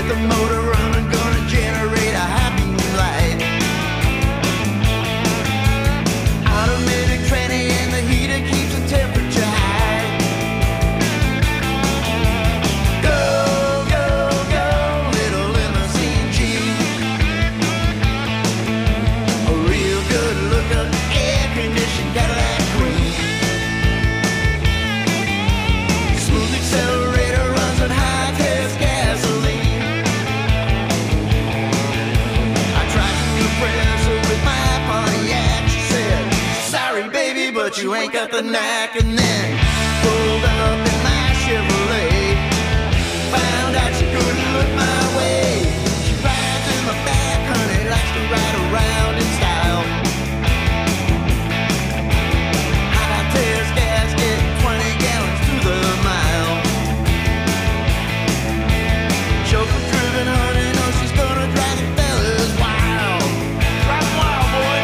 Get the motor running, gonna generate a happy light. Automatic tranny and the heater keeps the temperature high. Go, go, go, little limousine Jeep. A real good looking air-conditioned Cadillac Queen. Smooth accelerator runs on high-test gasoline. I tried to impress her with my Pontiac. She said, sorry baby, but you ain't got the knack. And then pulled up in my Chevrolet. Found out she couldn't look my way. She rides in the back, honey, likes to ride around in style. High-test gas, get 20 gallons to the mile. Chauffeur driven, honey, knows she's gonna drive the fellas wild. Drive 'em wild, boy.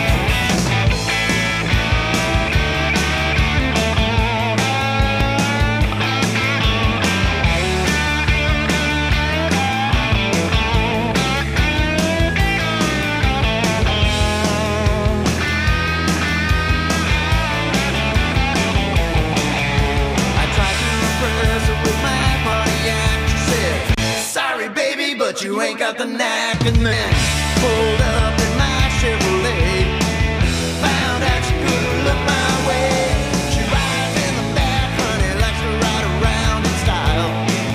I tried to impress her with my Pontiac. She said, sorry baby, but you ain't got the knack. And then pulled up in my Chevrolet. Found out she couldn't look my way. She rides in the back, honey, likes to ride around in style.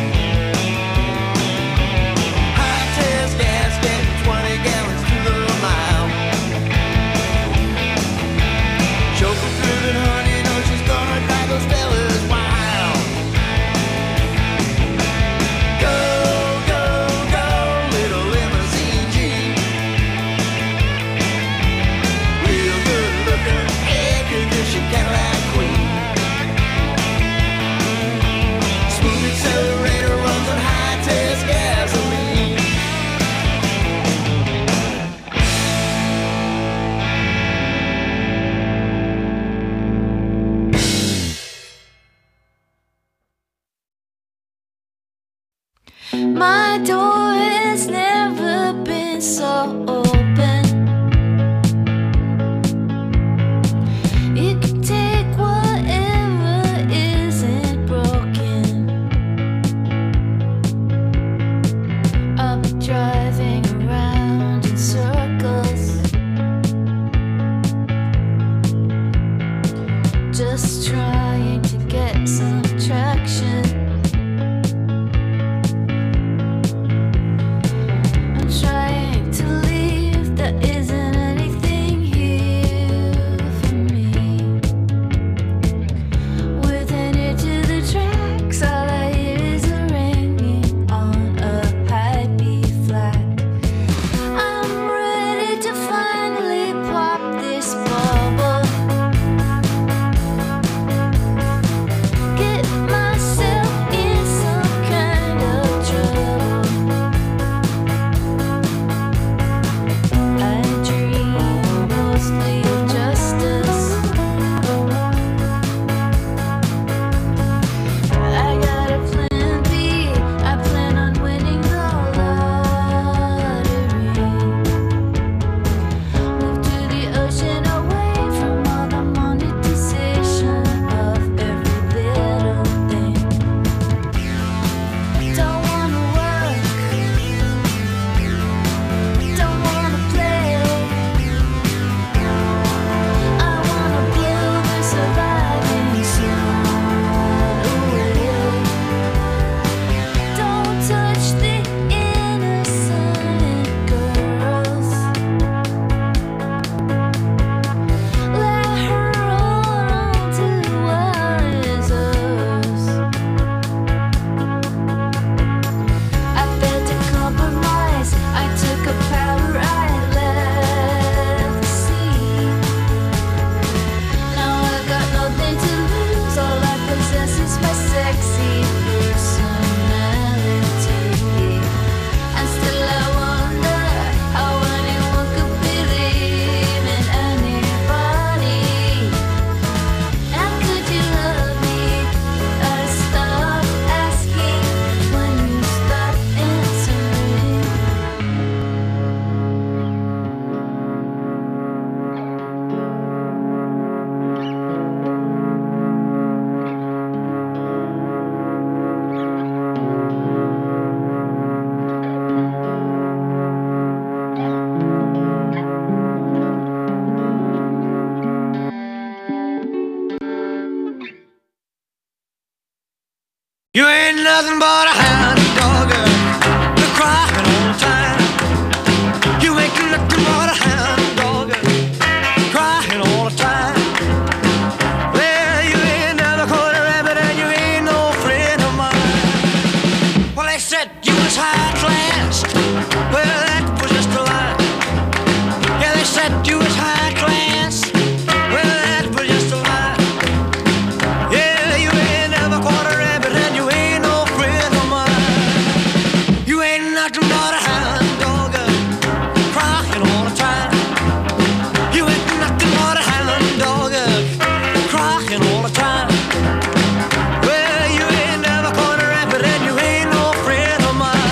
High-test gas, getting 20 gallons to the mile. Chauffeur driven, honey, knows she's gonna drive those fellas wild. Go, go, go, little limousine Jeep. Real good looking, air-conditioned Cadillac Queen. Smooth accelerator runs on high-test gasoline. My door has never been so open. You can take whatever isn't broken. I'll be driving around in circles, just trying to get some traction. I'm trying to leave, there isn't anything here for me. With an ear to the tracks, all I hear is a ringing on a high B flat. nothing but a hound dog. You're crying all the time. You ain't nothing but a hound dog. Crying all the time. Well, you ain't never caught a rabbit and you ain't no friend of mine. Well, they said you was high class. Well, that was just a lie. Yeah, they said you was high class. Well, that was just a lie. Yeah, you ain't never caught a rabbit and you ain't no friend of mine. You ain't nothing but a hound dog, crying all the time. You ain't nothing but a hound dog, crying all the time. Well, you ain't never caught a rabbit and you ain't no friend of mine.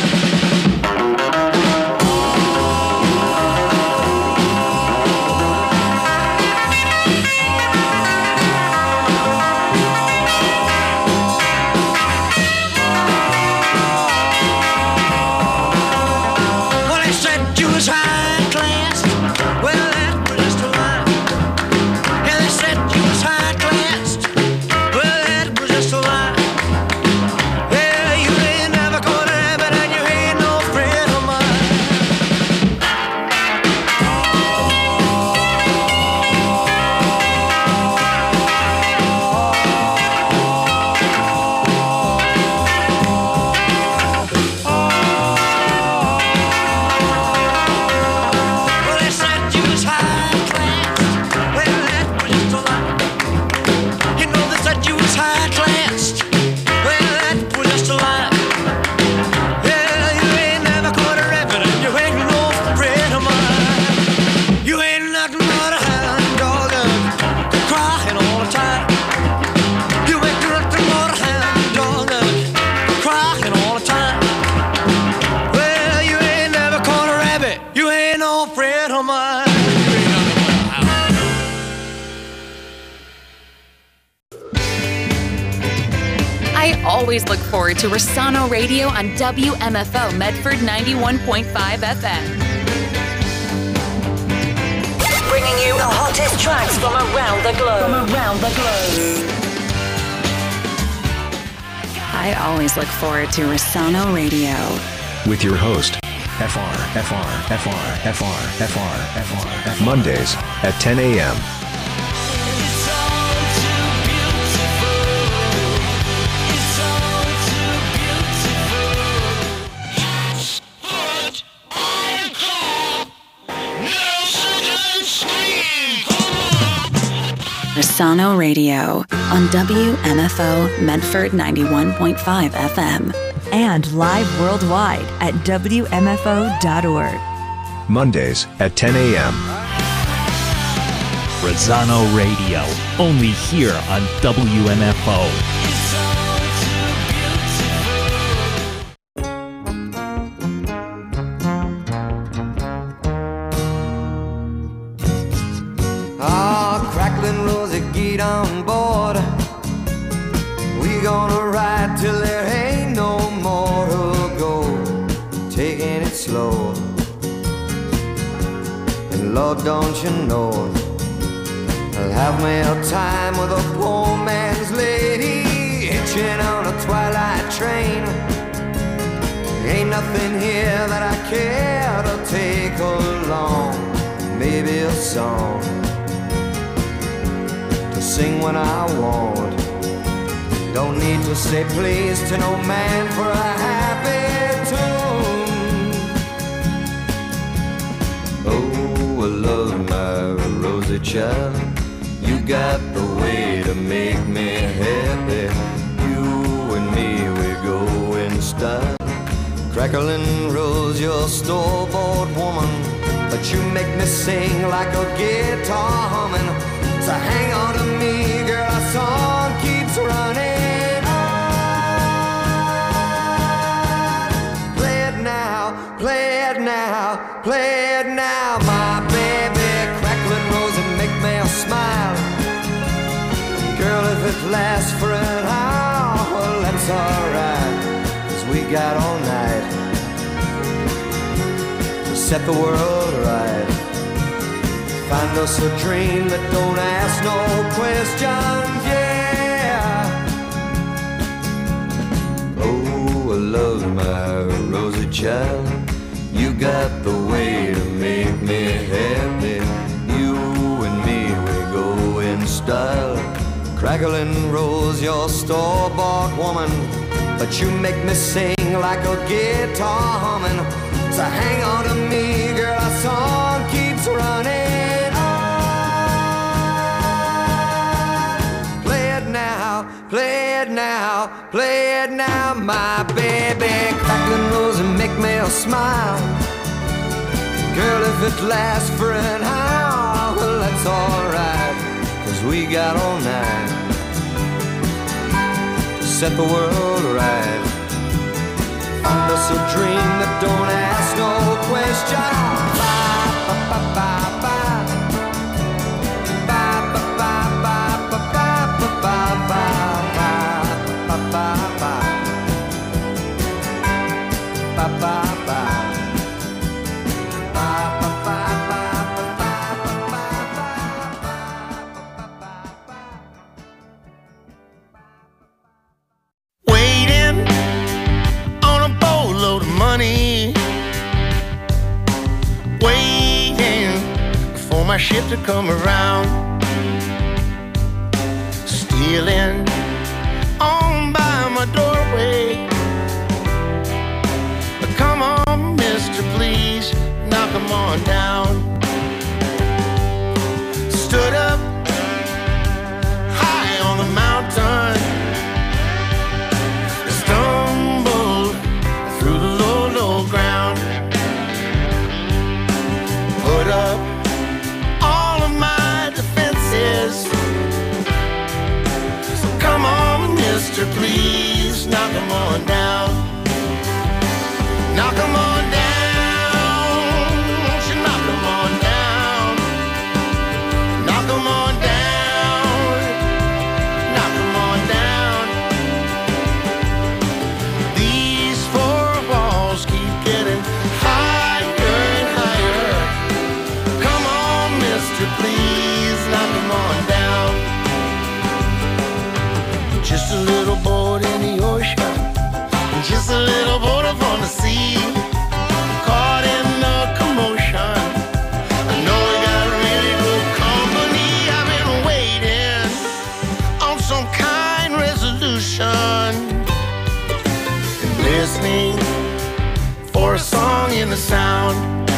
Well, they said you was high class. Well, that was just a lie. Yeah, they said you was high class. Well, that was just a lie. Yeah, you ain't never caught a rabbit and you ain't no friend of mine. Well, they said you was high class. Well, that was just a lie. You know they said you was high class. Well, that was just a lie. Yeah, you ain't never caught a rabbit and you ain't no friend of mine. You ain't nothing but a hound dog, crying all the time. You ain't nothing but a hound dog, crying all the time. Well, you ain't never caught a rabbit. You ain't no friend of mine. You ain't nothing but a hound. I always look forward to Rossano Radio on WMFO Medford 91.5 FM. Bringing you the hottest tracks from around the globe. I always look forward to Rossano Radio. With your host, Mondays at 10 a.m. Rossano Radio on WMFO Medford 91.5 FM. And live worldwide at WMFO.org. Mondays at 10 a.m. Rossano Radio, only here on WMFO. Crackling Rosie, get on board. We gonna ride till there ain't no more to go. Taking it slow. And Lord, don't you know, I'll have me a time with a poor man's lady, hitching on a twilight train. Ain't nothing here that I care to take along. Maybe a song to sing when I want. Don't need to say please to no man for a happy tune. Oh, I love my Rosie child. You got the way to make me happy. You and me, we go in style. Crackling Rose, you're a store-bought woman, but you make me sing like a guitar humming. So hang on to me, girl, our song keeps running on. Play it now, play it now, play it now, my baby. Crackling Rose and make me smile. Girl, if it lasts for an hour, well, that's alright, 'cause we got all night to set the world right. Find us a dream that don't ask no questions, yeah. Oh, child. You got the way to make me happy. You and me, we go in style. Crackling Rose, your store-bought woman, but you make me sing like a guitar humming. So hang on to me, girl, our song keeps running on. Play it now, play it now, play it now, my baby. Crackling Rose and make me smile. Girl, if it lasts for an hour, well, that's alright, 'cause we got all night to set the world right. Find us a dream that don't ask no question. Bye, bye, bye, bye, bye. Bye, bye, bye, bye, bye, bye, bye, bye, bye, bye, bye. Bye, bye, bye. My ship to come around, stealing on by my doorway. Come on, mister, please knock 'em on down. Stood up high on the mountain, stumbled through the low, low ground, put up please knock 'em on down. Knock 'em on down. Won't you knock 'em on down? Knock 'em on down. Knock 'em on down. These four walls keep getting higher and higher. Come on, mister, please knock 'em on down. Just a little boat in the ocean, just a little boat up on the sea, caught in the commotion. I know we got really good company. I've been waiting on some kind resolution and listening for a song in the sound.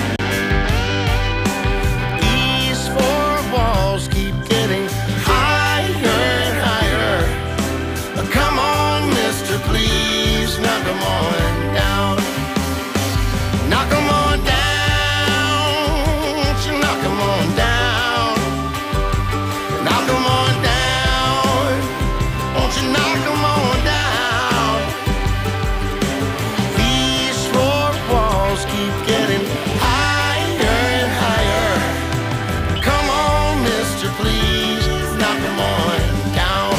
These four walls keep getting higher and higher. Come on, mister, please knock 'em on down. Knock 'em on down. Won't you knock 'em on down? Knock 'em on down. Won't you knock 'em on down? These four walls keep getting higher and higher. Come on, mister, please knock 'em on down.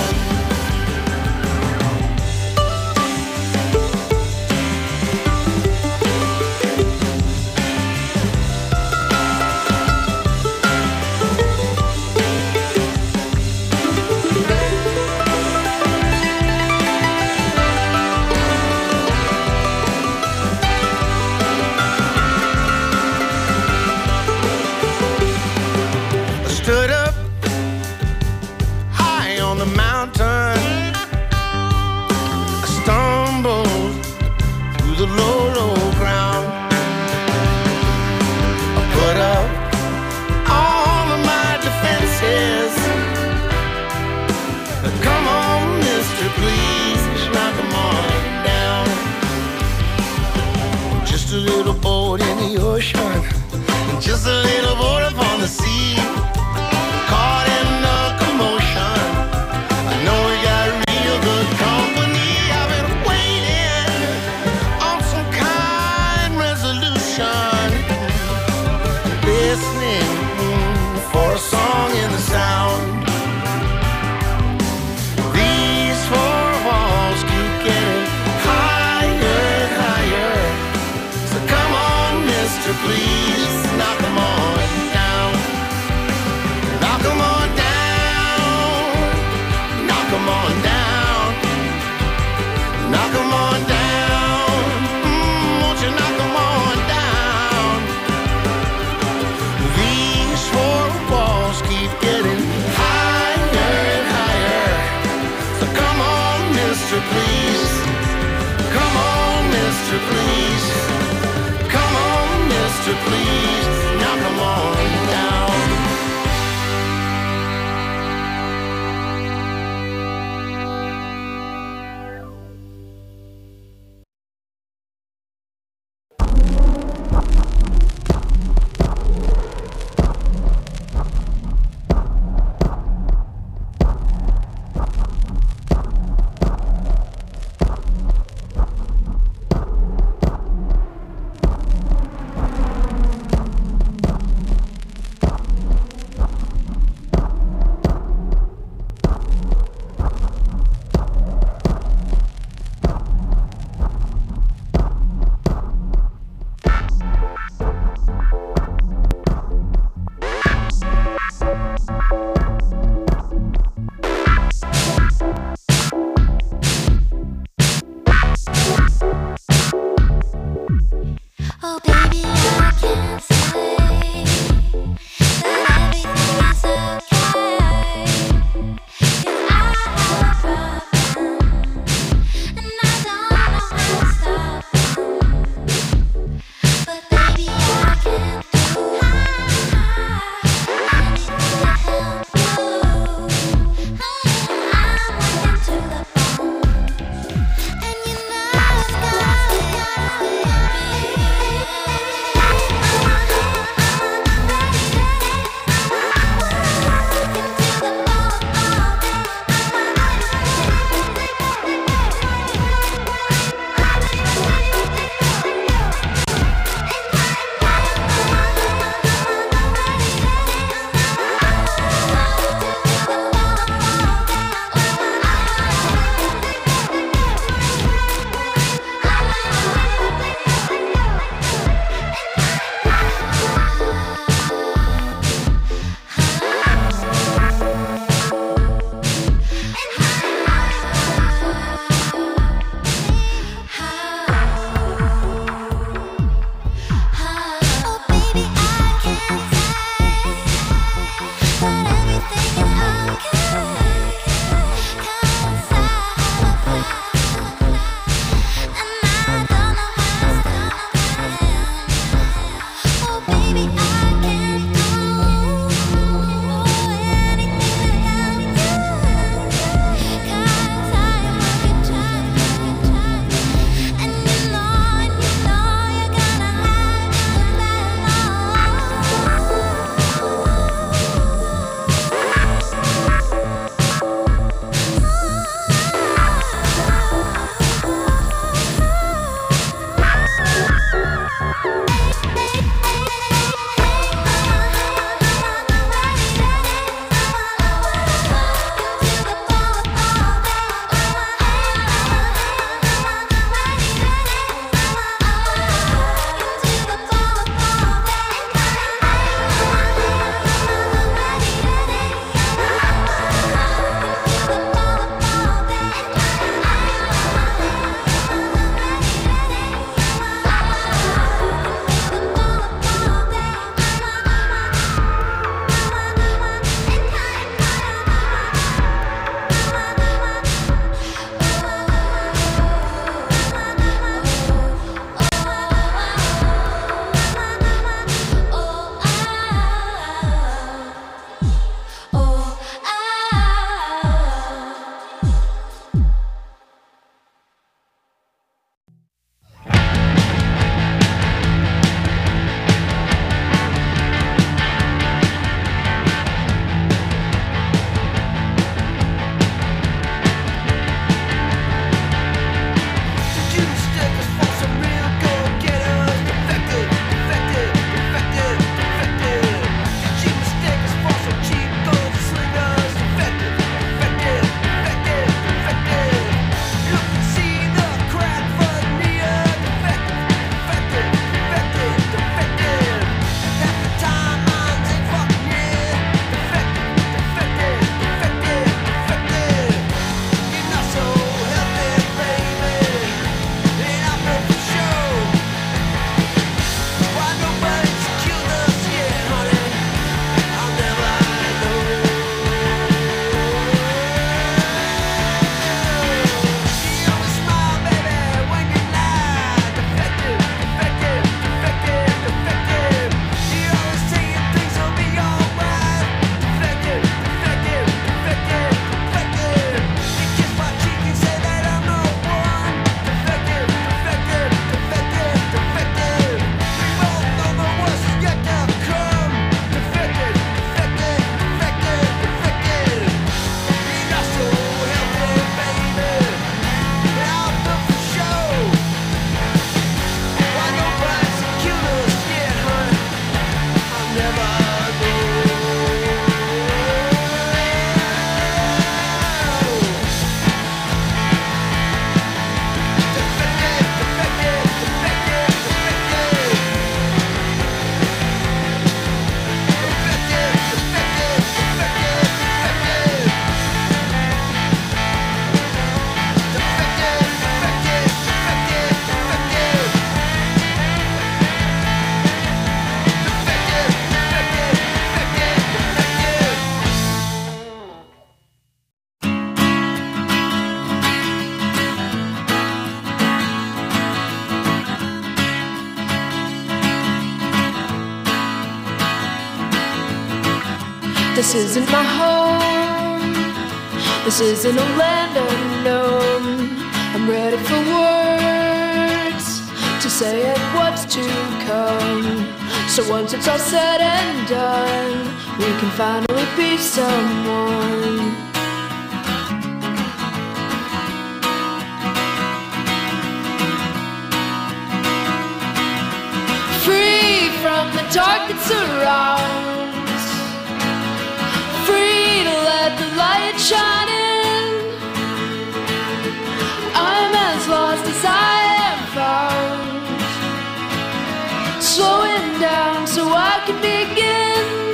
Stood up high on the mountain, I stumbled through the low, low ground. I put up all of my defenses. Come on, mister, please knock 'em on down. Just a little boat in the ocean, just a little boat up on the sea, caught in the commotion. I know we got real good company. I've been waiting on some kind resolution, listening for a song in the sound. These four walls keep getting higher and higher. So come on, mister, please knock 'em on down. This isn't my home. This isn't a land unknown. I'm ready for words to say it what's to come. So once it's all said and done, we can finally be someone. Free from the dark that surrounds, free to let the light shine in. I'm as lost as I am found, slowing down so I can begin.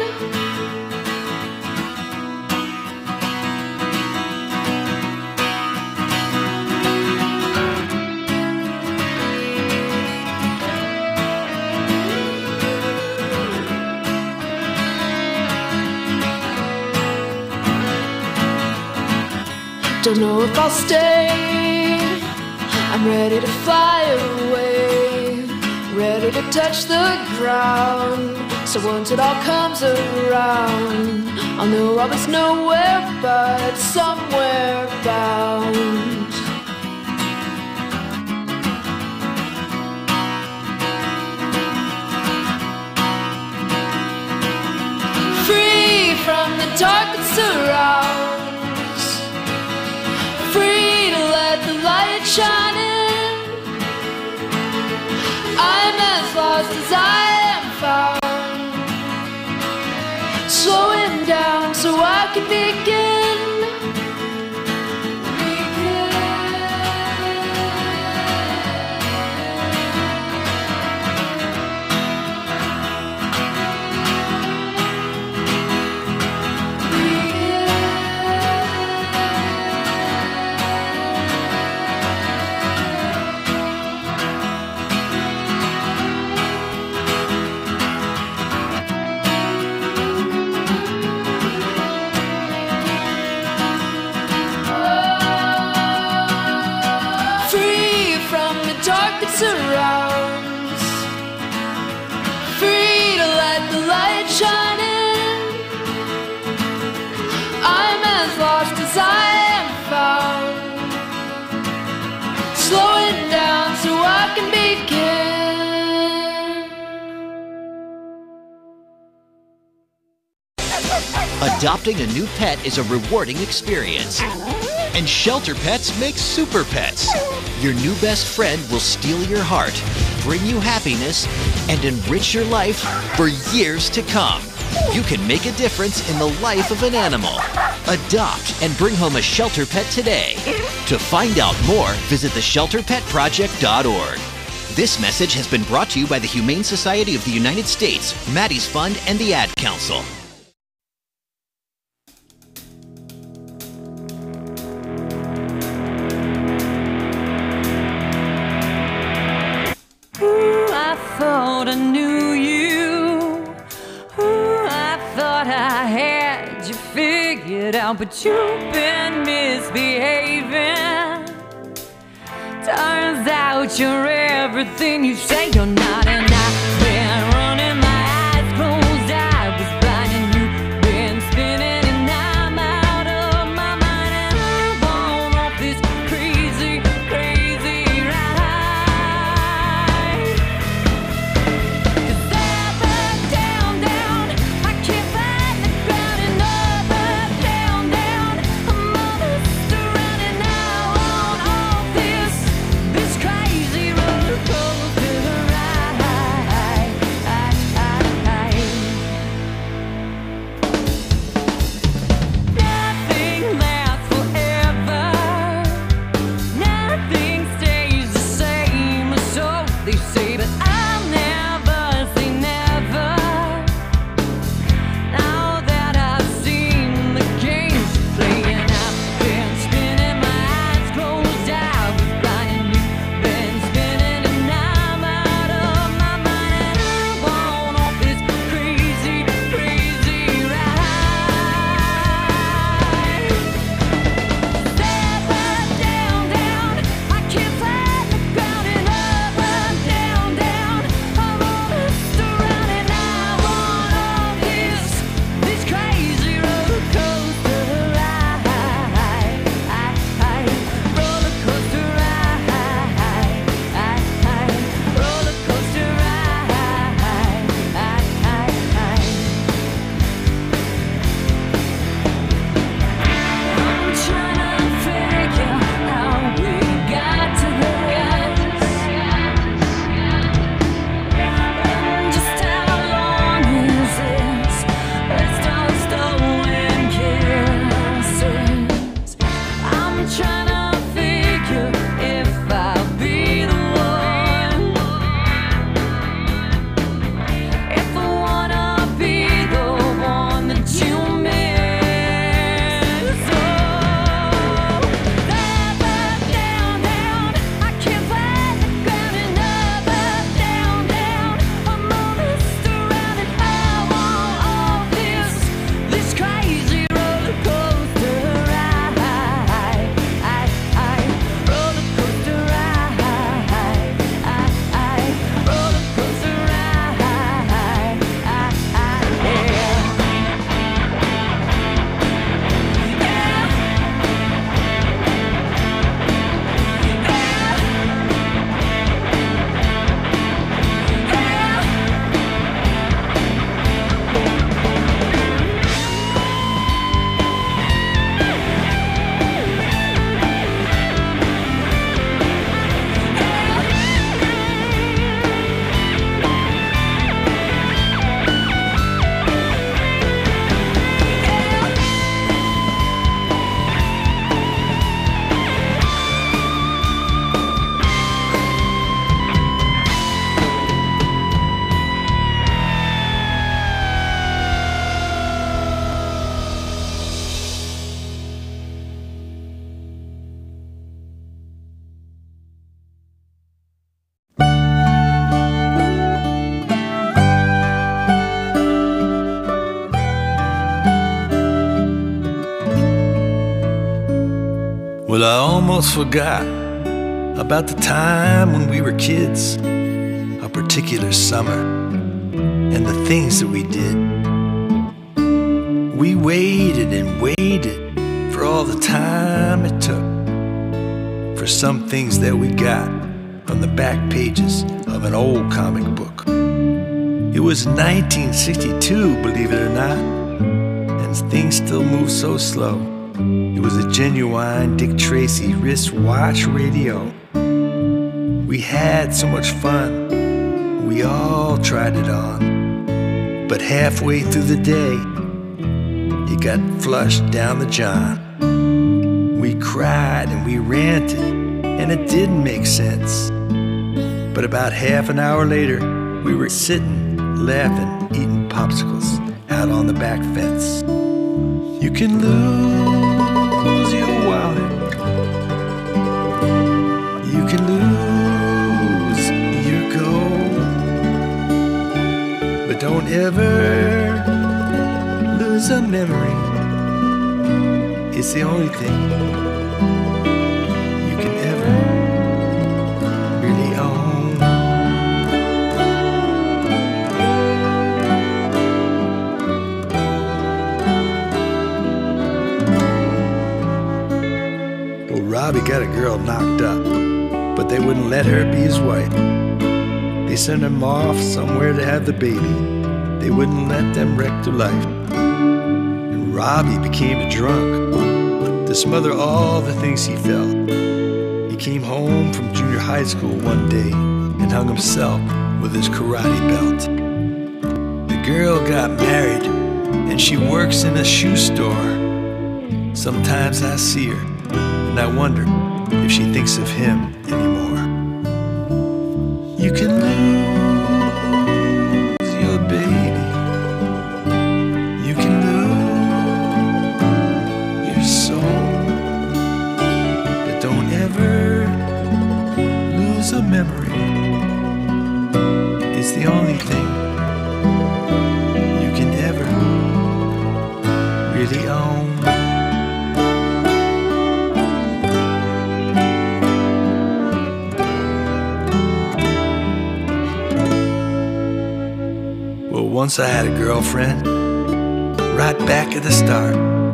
Don't know if I'll stay. I'm ready to fly away, ready to touch the ground. So once it all comes around, I'll know I was nowhere but somewhere bound. Free from the dark that surrounds, free to let the light shine in. I'm as lost as I am found, slowing down so I can begin. Surrounds, free to let the light shine in. I'm as lost as I am found, slowing down so I can begin. Adopting a new pet is a rewarding experience. And Shelter Pets makes super pets. Your new best friend will steal your heart, bring you happiness, and enrich your life for years to come. You can make a difference in the life of an animal. Adopt and bring home a Shelter Pet today. To find out more, visit theshelterpetproject.org. This message has been brought to you by the Humane Society of the United States, Maddie's Fund, and the Ad Council. I thought I knew you. Ooh, I thought I had you figured out, but you've been misbehaving. Turns out you're everything you say you're not, and I've been running my eyes closed. I was blind and you've been spinning, and I'm out of my mind, and I'm on off this crazy, crazy ride. Well, I almost forgot about the time when we were kids, a particular summer, and the things that we did. We waited and waited for all the time it took for some things that we got from the back pages of an old comic book. It was 1962, believe it or not, and things still move so slow. It was a genuine Dick Tracy wristwatch radio. We had so much fun, we all tried it on. But halfway through the day, it got flushed down the john. We cried and we ranted, and it didn't make sense. But about half an hour later, we were sitting, laughing, eating popsicles out on the back fence. You can lose your wallet. You can lose your gold. But don't ever lose a memory. It's the only thing you can ever really own. Well, Robbie got a girl knocked up, but they wouldn't let her be his wife. They sent him off somewhere to have the baby. They wouldn't let them wreck their life. And Robbie became a drunk to smother all the things he felt. He came home from junior high school one day and hung himself with his karate belt. The girl got married and she works in a shoe store. Sometimes I see her and I wonder if she thinks of him anymore. You can lose your baby. You can lose your soul. But don't ever lose a memory. It's the only thing you can ever really own. Once I had a girlfriend, right back at the start.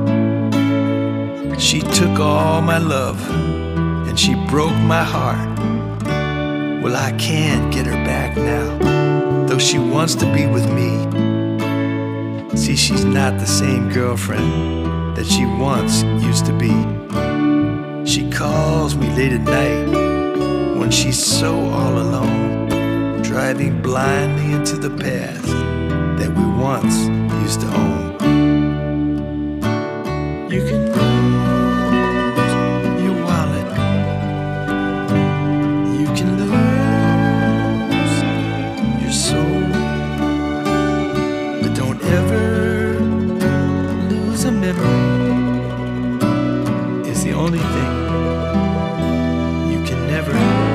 She took all my love and she broke my heart. Well, I can't get her back now, though she wants to be with me. See, she's not the same girlfriend that she once used to be. She calls me late at night when she's so all alone, driving blindly into the past that we once used to own. You can lose your wallet. You can lose your soul. But don't ever lose a memory. It's the only thing you can never.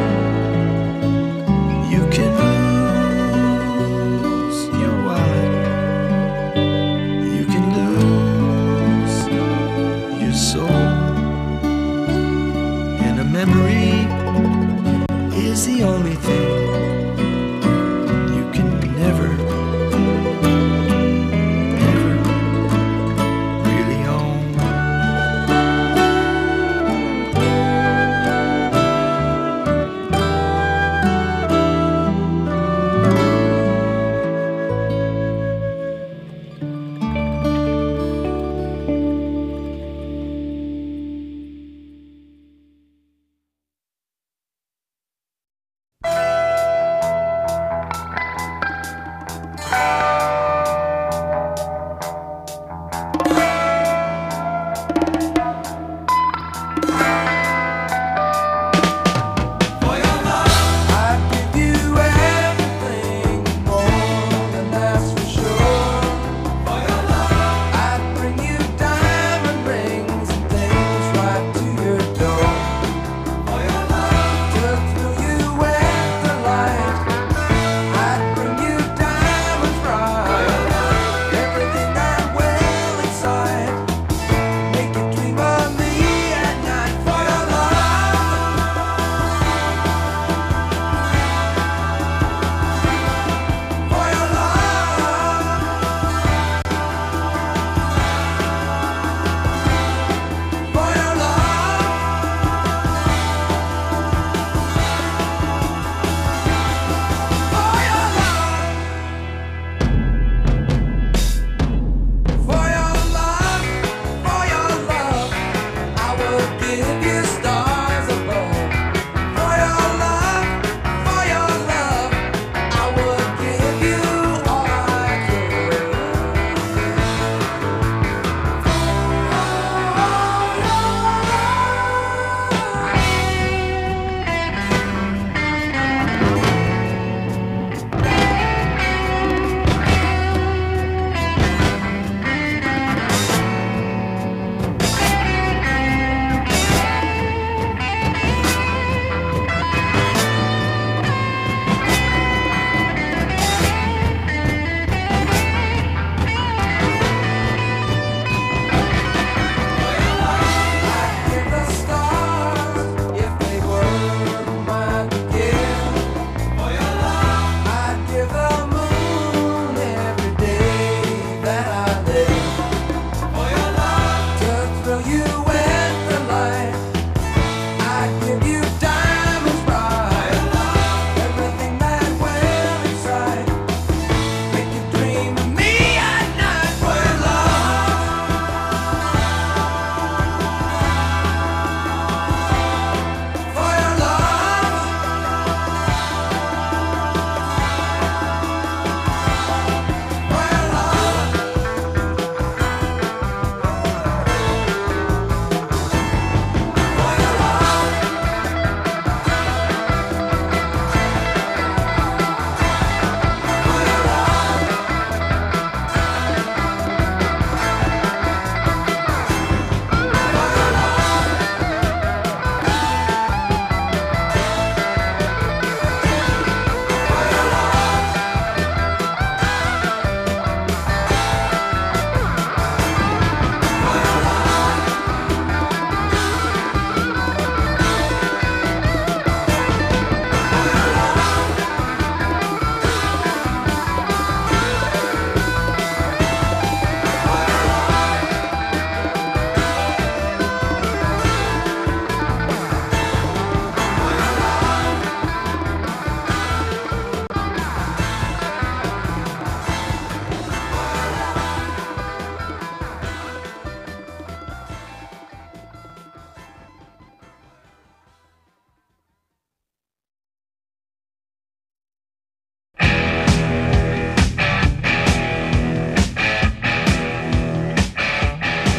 You can lose your wallet.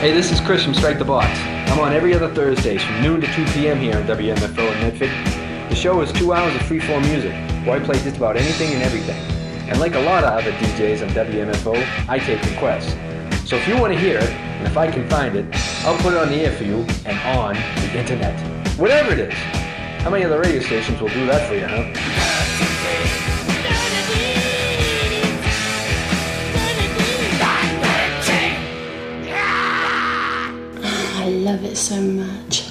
Hey, this is Chris from Strike the Box. I'm on every other Thursdays from noon to 2 p.m. here on WMFO in Medford. The show is 2 hours of free-form music, where I play just about anything and everything. And like a lot of other DJs on WMFO, I take requests. So if you want to hear it, and if I can find it, I'll put it on the air for you and on the internet. Whatever it is. How many other radio stations will do that for you, huh? I love it so much.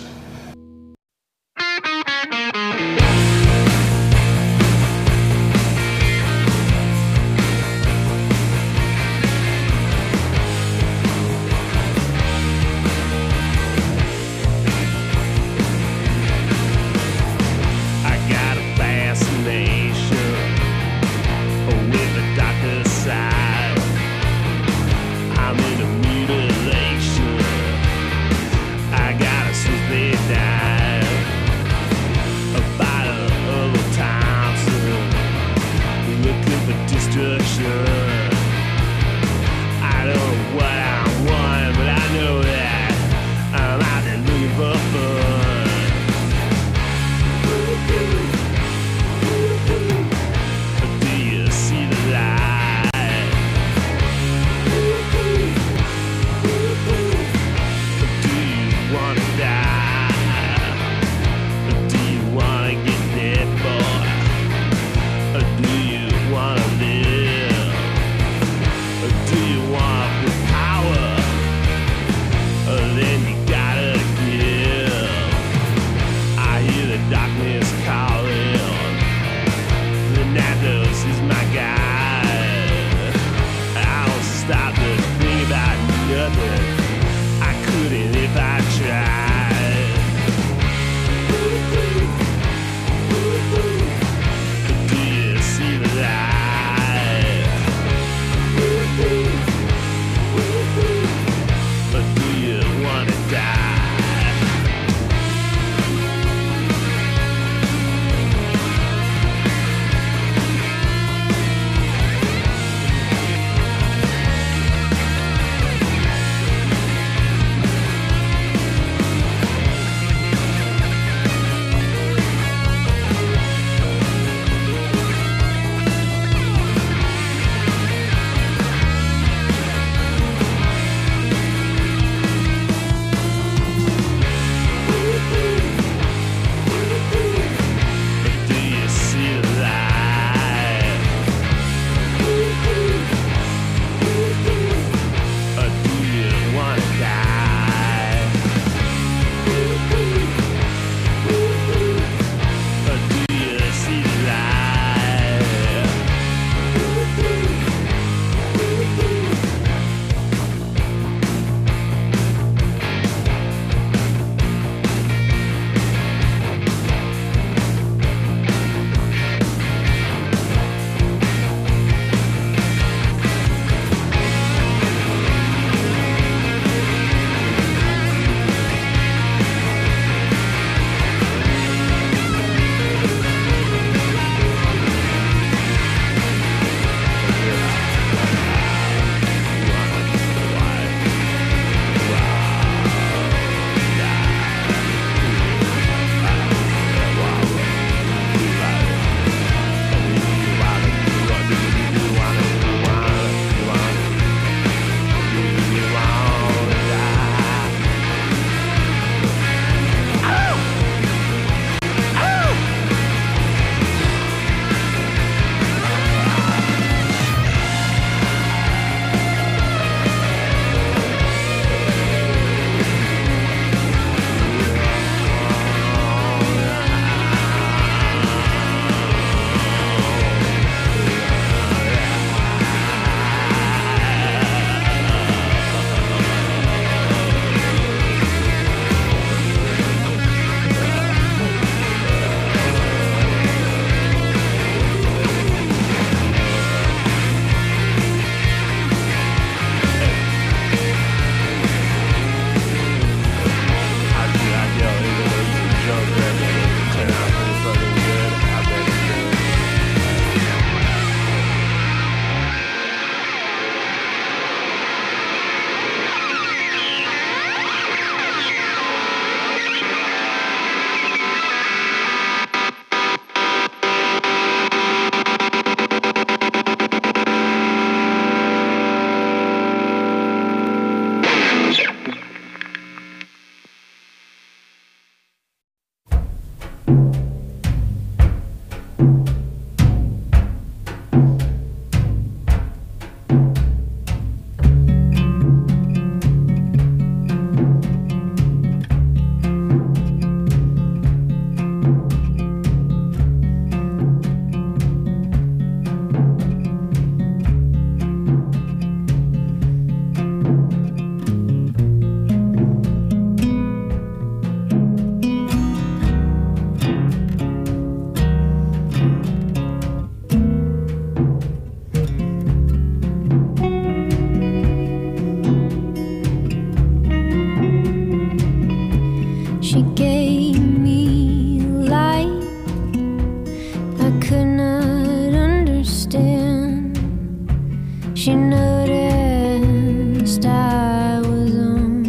She noticed I was on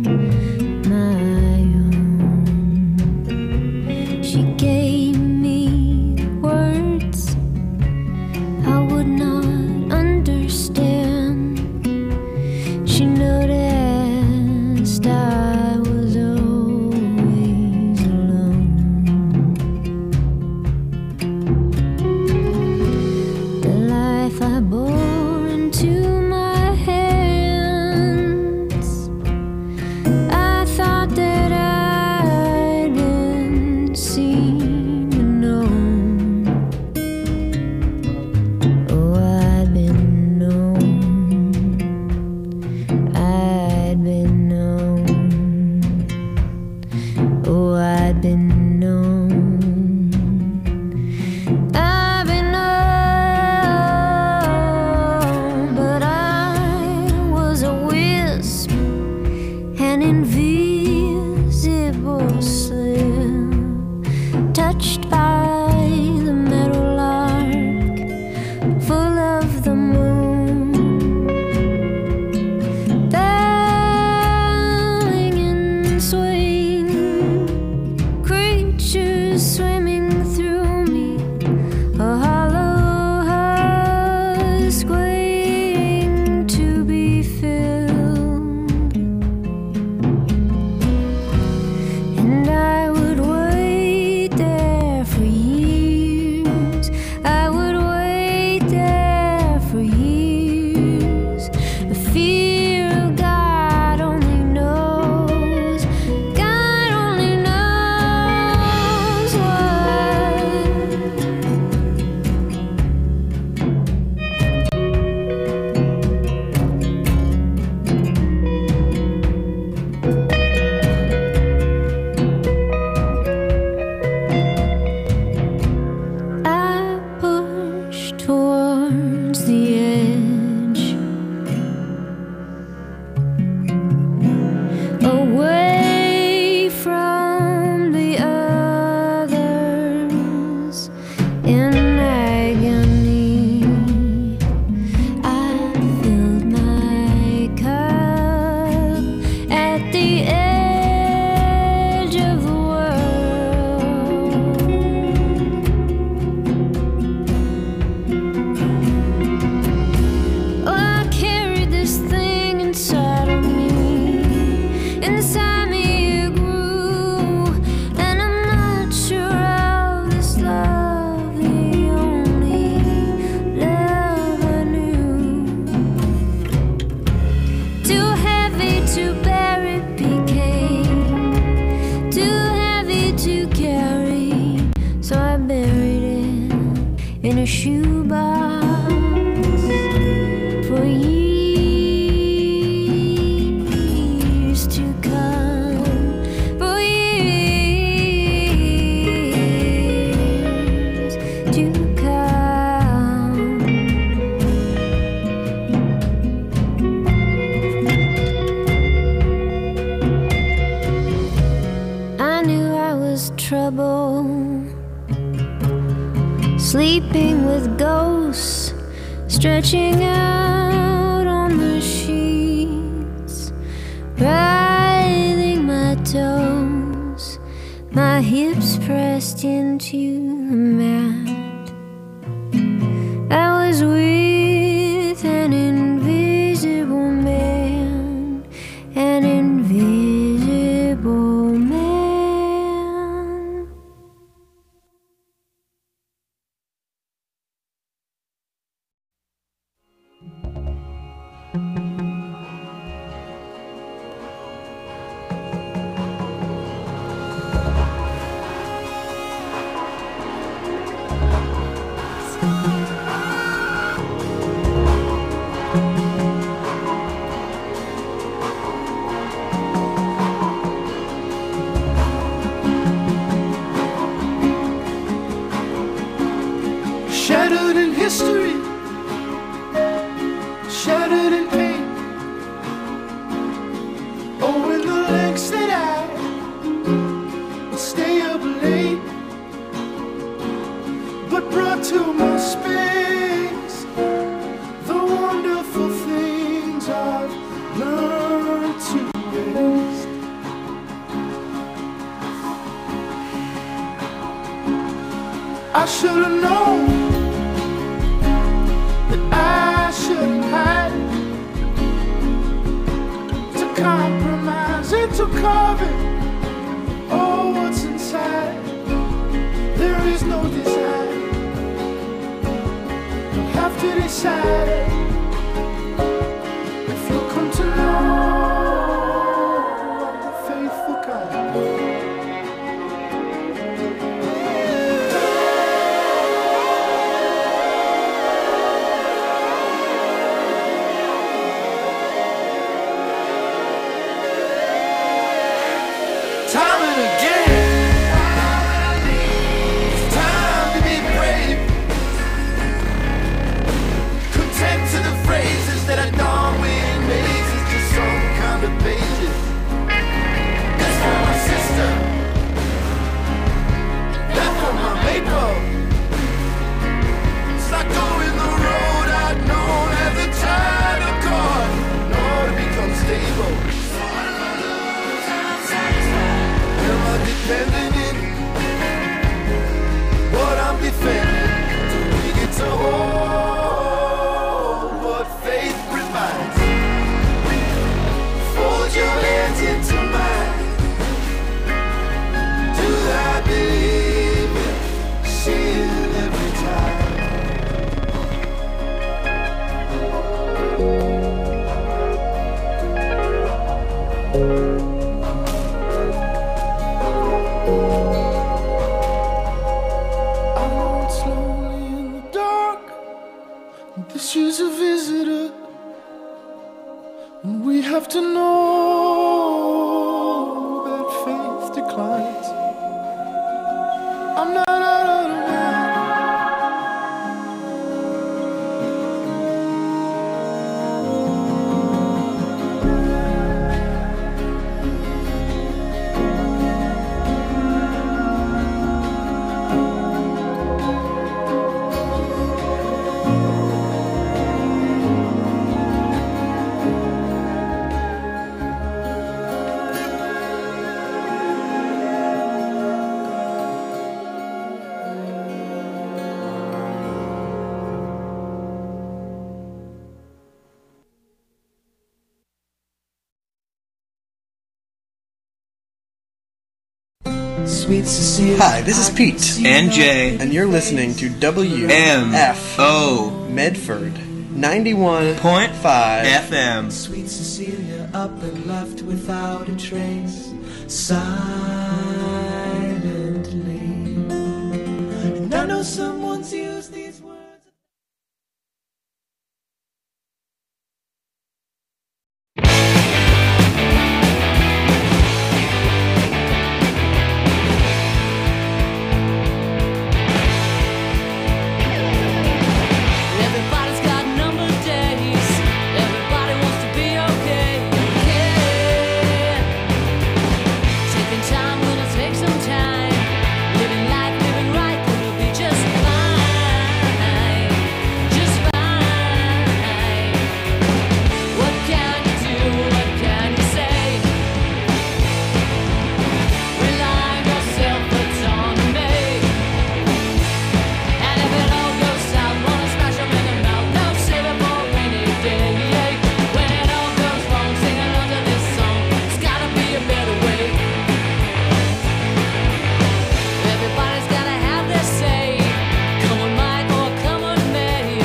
my own. She gave me words I would not understand. She noticed I was always alone. The life I bore into my hands, I thought that I'd been seen and known. Oh, I'd been known. I'd been known. Oh, I'd been known. I've been known, but I was a wisp, an invisible slip, touched by the meadow lark, full of the moon, bowing and swaying, creatures swimming through me, a hollow husk waiting to be filled. And I would wait there for years. I would wait there for years. The fear of God only knows. God only knows what. I pushed towards the edge, away from the others in agony. I filled my cup at the edge of the world. Oh, I carried this thing inside of me. Inside me it grew, and I'm not sure how this love, the only love I knew, too heavy to bear it became, too heavy to carry, so I buried it in a shoebox for years to come, for years to come. I knew I was trouble, sleeping with ghosts, stretching out on the sheets, writhing my toes, my hips pressed into the mat. I was with an invisible man, an invisible man. Shattered in history, shattered in pain. Oh, in the lengths that I will stay up late, but brought to my space the wonder to carve it. Oh, what's inside? There is no design. You'll have to decide if you come to know I'm the faithful guide. Time and again, it's time to be brave. Content to the phrases that I don't win mazes to some kind of pages. That's for my sister, that's for my maple. It's like going the road I'd known as a child of God, in order to become stable. Depending in what I'm defending, do we get to hold what faith provides? Fold your hands into mine. Do I believe it? See it every time. She's a visitor, and we have to know that faith declines. I'm not out of the Sweet Cecilia. Hi, this is Pete. And Jay. And you're listening to WMFO Medford 91.5 FM. Sweet Cecilia up and left without a trace, silently. And I know someone's used the